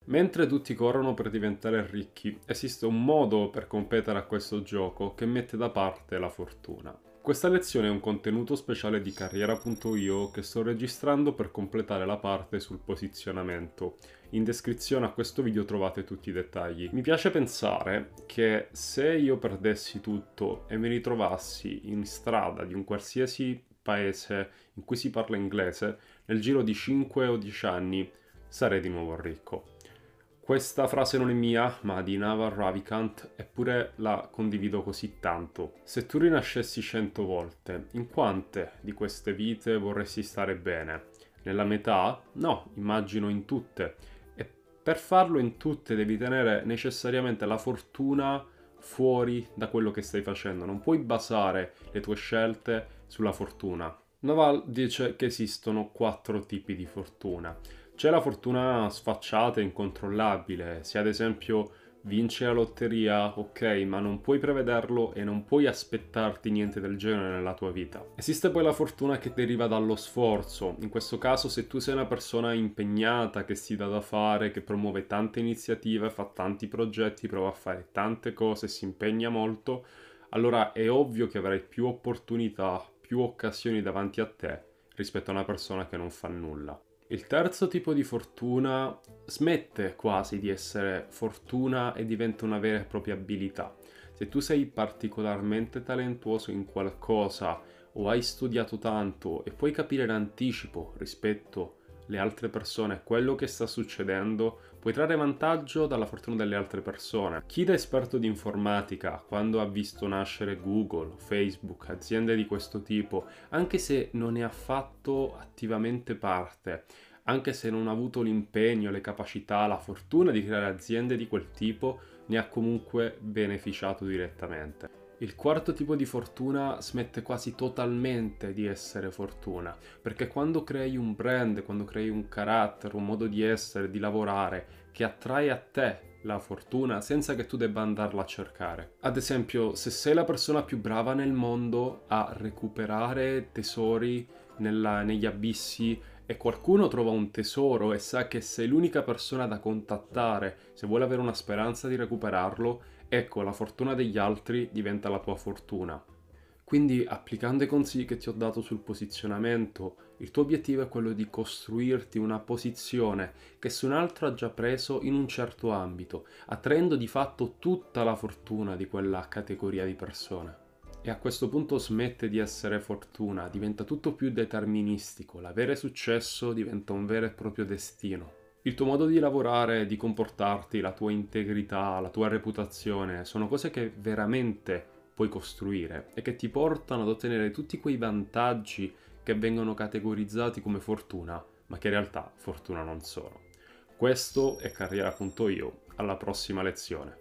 Mentre tutti corrono per diventare ricchi, esiste un modo per competere a questo gioco che mette da parte la fortuna. Questa lezione è un contenuto speciale di Carriera.io che sto registrando per completare la parte sul posizionamento. In descrizione a questo video trovate tutti i dettagli. Mi piace pensare che se io perdessi tutto e mi ritrovassi in strada di un qualsiasi paese in cui si parla inglese, nel giro di 5 o 10 anni sarei di nuovo ricco. Questa frase non è mia, ma di Naval Ravikant, eppure la condivido così tanto. Se tu rinascessi 100 volte, in quante di queste vite vorresti stare bene? Nella metà? No, immagino in tutte. E per farlo in tutte devi tenere necessariamente la fortuna fuori da quello che stai facendo. Non puoi basare le tue scelte sulla fortuna. Naval dice che esistono 4 tipi di fortuna. C'è la fortuna sfacciata e incontrollabile, se ad esempio vinci la lotteria, ok, ma non puoi prevederlo e non puoi aspettarti niente del genere nella tua vita. Esiste poi la fortuna che deriva dallo sforzo, in questo caso se tu sei una persona impegnata, che si dà da fare, che promuove tante iniziative, fa tanti progetti, prova a fare tante cose, si impegna molto, allora è ovvio che avrai più opportunità, più occasioni davanti a te rispetto a una persona che non fa nulla. Il terzo tipo di fortuna smette quasi di essere fortuna e diventa una vera e propria abilità. Se tu sei particolarmente talentuoso in qualcosa o hai studiato tanto e puoi capire in anticipo rispetto alle altre persone quello che sta succedendo, puoi trarre vantaggio dalla fortuna delle altre persone. Chi da esperto di informatica, quando ha visto nascere Google, Facebook, aziende di questo tipo, anche se non ne ha fatto attivamente parte, anche se non ha avuto l'impegno, le capacità, la fortuna di creare aziende di quel tipo, ne ha comunque beneficiato direttamente. Il quarto tipo di fortuna smette quasi totalmente di essere fortuna, perché quando crei un brand, quando crei un carattere, un modo di essere, di lavorare, che attrae a te la fortuna senza che tu debba andarla a cercare. Ad esempio, se sei la persona più brava nel mondo a recuperare tesori negli abissi e qualcuno trova un tesoro e sa che sei l'unica persona da contattare se vuole avere una speranza di recuperarlo, ecco, la fortuna degli altri diventa la tua fortuna. Quindi, applicando i consigli che ti ho dato sul posizionamento, il tuo obiettivo è quello di costruirti una posizione che se un altro ha già preso in un certo ambito, attraendo di fatto tutta la fortuna di quella categoria di persone. E a questo punto smette di essere fortuna, diventa tutto più deterministico, l'avere successo diventa un vero e proprio destino. Il tuo modo di lavorare, di comportarti, la tua integrità, la tua reputazione sono cose che veramente puoi costruire e che ti portano ad ottenere tutti quei vantaggi che vengono categorizzati come fortuna, ma che in realtà fortuna non sono. Questo è Carriera.io, alla prossima lezione.